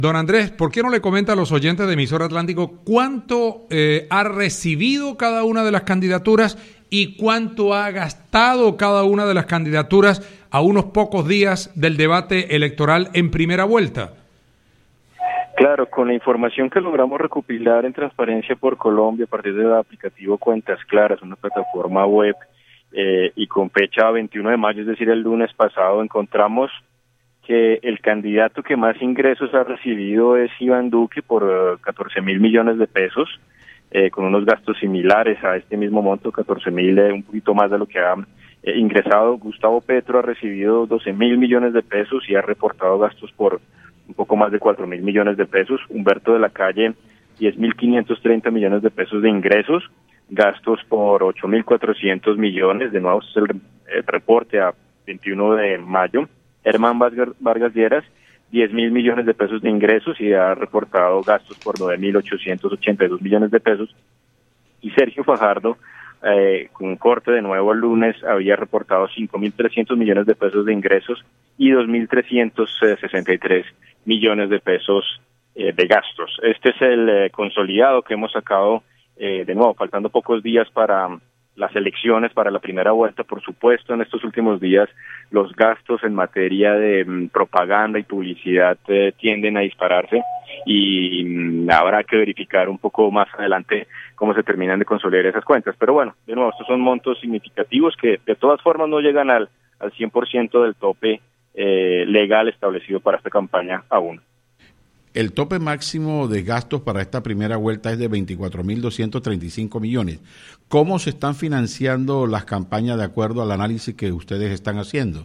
Don Andrés, ¿por qué no le comenta a los oyentes de Emisora Atlántico cuánto ha recibido cada una de las candidaturas y cuánto ha gastado cada una de las candidaturas a unos pocos días del debate electoral en primera vuelta? Claro, con la información que logramos recopilar en Transparencia por Colombia a partir del aplicativo Cuentas Claras, una plataforma web, y con fecha 21 de mayo, es decir, el lunes pasado, encontramos que el candidato que más ingresos ha recibido es Iván Duque por 14.000 millones de pesos, con unos gastos similares a este mismo monto, 14.000, un poquito más de lo que ha ingresado. Gustavo Petro ha recibido 12.000 millones de pesos y ha reportado gastos por un poco más de 4.000 millones de pesos. Humberto de la Calle, 10.530 millones de pesos de ingresos, gastos por 8.400 millones, de nuevo es el reporte a 21 de mayo. Herman Vargas Lleras, 10.000 millones de pesos de ingresos y ha reportado gastos por 9.882 millones de pesos. Y Sergio Fajardo, con un corte de nuevo el lunes, había reportado 5.300 millones de pesos de ingresos y 2.363 millones de pesos de gastos. Este es el consolidado que hemos sacado, de nuevo, faltando pocos días para las elecciones, para la primera vuelta. Por supuesto, en estos últimos días los gastos en materia de propaganda y publicidad tienden a dispararse y habrá que verificar un poco más adelante cómo se terminan de consolidar esas cuentas. Pero bueno, de nuevo, estos son montos significativos que de todas formas no llegan al 100% del tope legal establecido para esta campaña aún. El tope máximo de gastos para esta primera vuelta es de 24.235 millones. ¿Cómo se están financiando las campañas de acuerdo al análisis que ustedes están haciendo?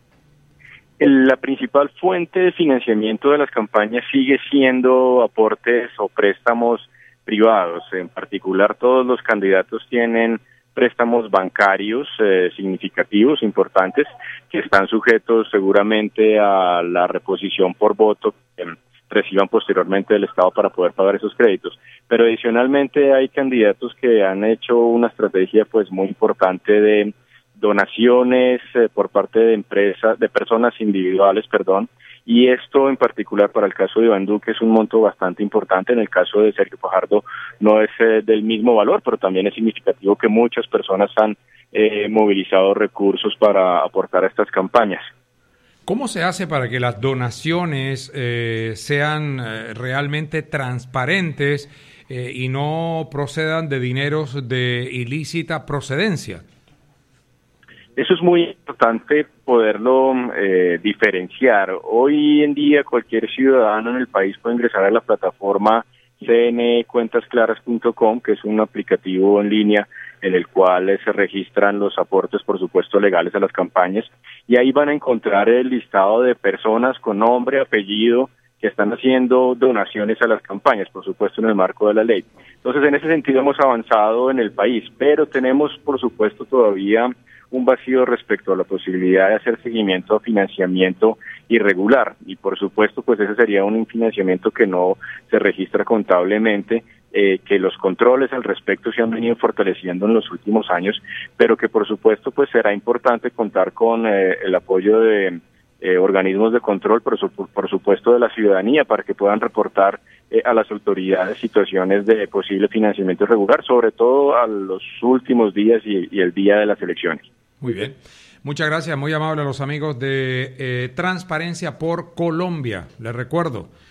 La principal fuente de financiamiento de las campañas sigue siendo aportes o préstamos privados. En particular, todos los candidatos tienen préstamos bancarios significativos, importantes, que están sujetos seguramente a la reposición por voto reciban posteriormente del Estado para poder pagar esos créditos. Pero adicionalmente hay candidatos que han hecho una estrategia pues muy importante de donaciones por parte de empresas, de personas individuales, y esto en particular para el caso de Iván Duque es un monto bastante importante. En el caso de Sergio Fajardo no es del mismo valor, pero también es significativo que muchas personas han movilizado recursos para aportar a estas campañas. ¿Cómo se hace para que las donaciones sean realmente transparentes y no procedan de dineros de ilícita procedencia? Eso es muy importante poderlo diferenciar. Hoy en día cualquier ciudadano en el país puede ingresar a la plataforma cncuentasclaras.com, que es un aplicativo en línea en el cual se registran los aportes, por supuesto, legales a las campañas, y ahí van a encontrar el listado de personas con nombre, apellido, que están haciendo donaciones a las campañas, por supuesto, en el marco de la ley. Entonces, en ese sentido hemos avanzado en el país, pero tenemos, por supuesto, todavía un vacío respecto a la posibilidad de hacer seguimiento a financiamiento irregular, y por supuesto pues ese sería un financiamiento que no se registra contablemente, que los controles al respecto se han venido fortaleciendo en los últimos años, pero que por supuesto pues será importante contar con el apoyo de organismos de control, por supuesto de la ciudadanía, para que puedan reportar a las autoridades situaciones de posible financiamiento irregular, sobre todo a los últimos días y el día de las elecciones. Muy bien. Muchas gracias, muy amable a los amigos de Transparencia por Colombia. Les recuerdo,